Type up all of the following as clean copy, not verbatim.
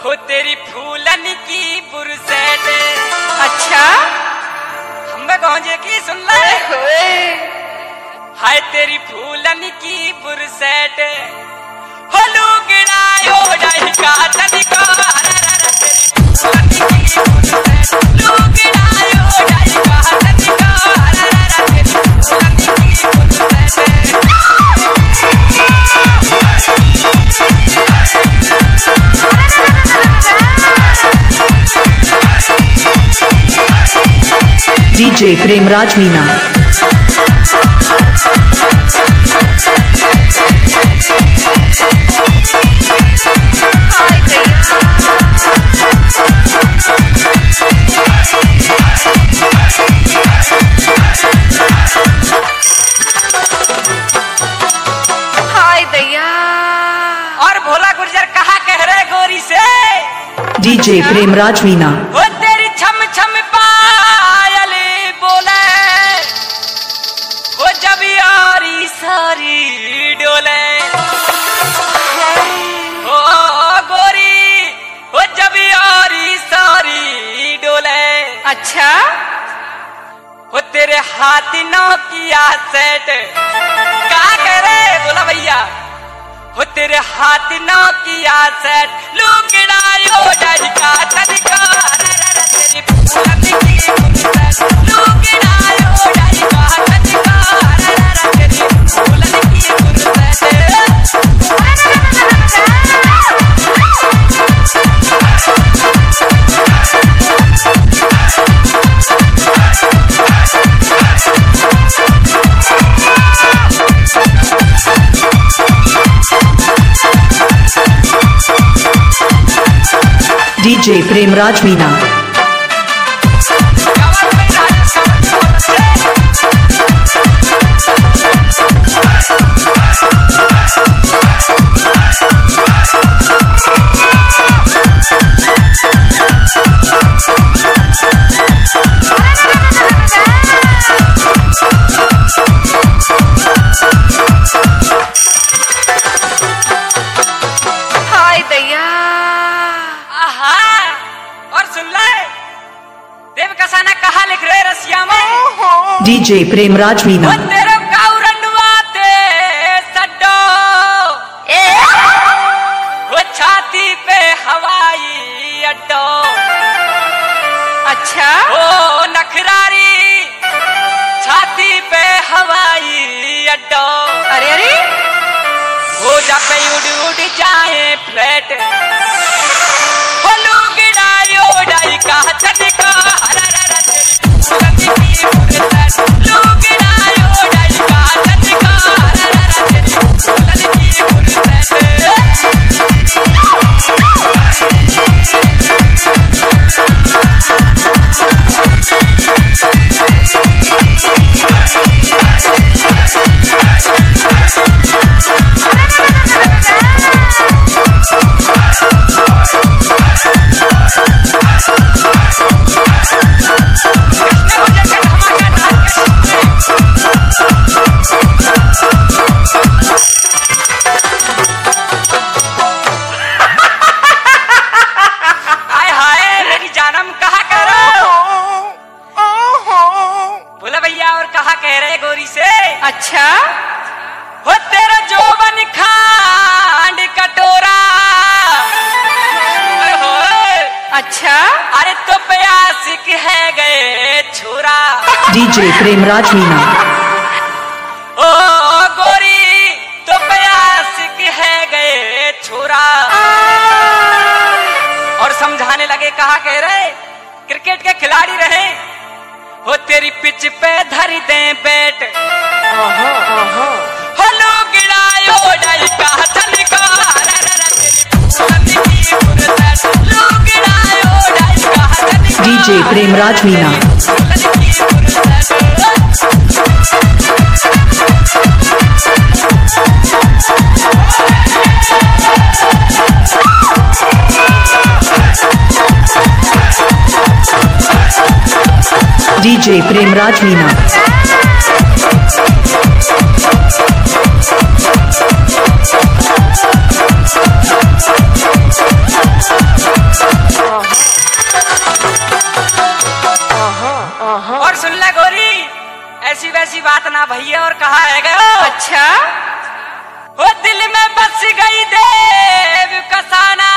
हो तेरी फूलन की बुरसैट। अच्छा हमें गौंजे की सुन ले। हाय तेरी फूलन की बुरसैट हो लुगड़ायो डाई का तनिका फूलन की बुरसैट लुगड़ायो डाई का तनिका फूलन की बुरसैट। DJ प्रेमराज मीना। हाय दैया। और भोला गुर्जर कहा कह रहे गोरी से DJ प्रेमराज मीना। हो तेरी छम छम पायल बोले हो जब यारी सारी डोले हो गोरी हो जब यारी सारी डोले। अच्छा हो तेरे हाथियों किया सेट क्या करे बोला भैया हो तेरे हाथियों किया सेट लुगड़ायो डाई का तनिका तेरी फूलन की बुरसैट लुगड़ायो डाई का तनिका तेरी फूलन की बुरसैट। DJ प्रेमराज मीना। हाय दैया। आहा और सुन ले देव कसाना कहा लिख रहे रसिया में DJ प्रेमराज मीना। वो तेरे काउरंडवा ते सड्डो वो छाती पे हवाई अड्डो। अच्छा ओ नखरारी छाती पे हवाई अड्डो। अरे अरे हो जब उड़ उड़ जाए फ्लैट हो लुगड़ायो डाई का तनिका फूलन की बुरसैट लुगड़ायो डाई का तनिका फूलन की बुरसैट। हाय हाय मेरी जानम कहा करो बोला भैया और कहा कह रहे गोरी से अच्छा हो तेरा जोबन खांड कटोरा। अच्छा अरे तो प्यासिक है गए छोरा। DJ प्रेमराज मीना। ओ गोरी तो प्यासिक है गए छोरा। और समझाने लगे कहा कह रहे क्रिकेट के खिलाड़ी रहे हो तेरी पिच पे धर दे बैट हो लुगड़ायो डाई का तनिका फूलन की बुरसैट लुगड़ायो डाई का तनिका DJ प्रेमराज मीना। फूलन की बुरसैट। DJ प्रेमराज मीना। ऐसी बात ना भैया और कहा है गयो। अच्छा। वो दिल में बस गई देव कसाना,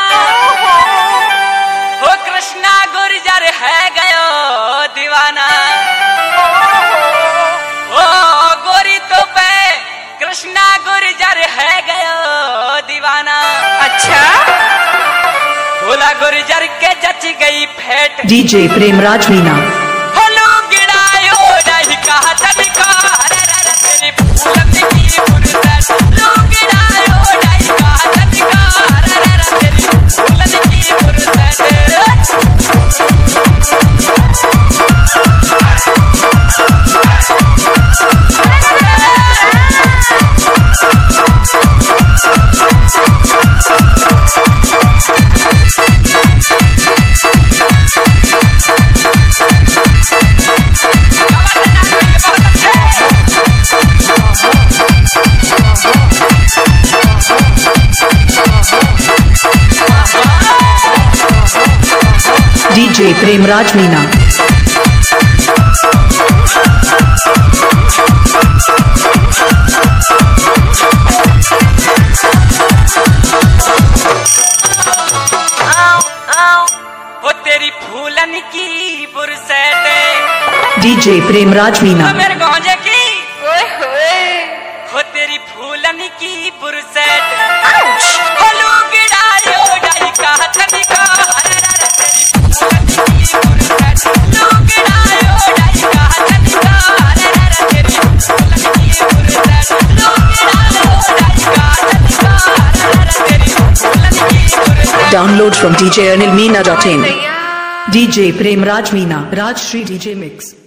वो कृष्णा गुर्जर है गयो दीवाना। ओ गोरी तो पे कृष्णा गुर्जर है गयो दीवाना। अच्छा। भोला गुर्जर के जच गई फेट, डीजे प्रेमराज मीना। होलू गिड़ायो नहीं कहा तनिका, तेरी फूलन की फुर्सत। लो गिड़ायो नहीं कहा तनिका, तेरी फूलन की फुर्सत। डीजे प्रेमराज मीना। वो तेरी फूलन की फुर्सत, डीजे प्रेमराज मीना। वो मेरे गौजे की, ओए होए। वो तेरी फूलन की फुर्सत। होलू गिड़ायो नहीं कहा तनिका, तेरी फूलन की फुर्सत। लो गिड़ायो नहीं कहा तनिका, तेरी फूलन की फुर्सत। लो गिड़ायो नहीं कहा तनिका, तेरी फूलन की फुर्सत। Download from djanilmeena.in। दैया। DJ Premraj Meena, Rajshri DJ mix.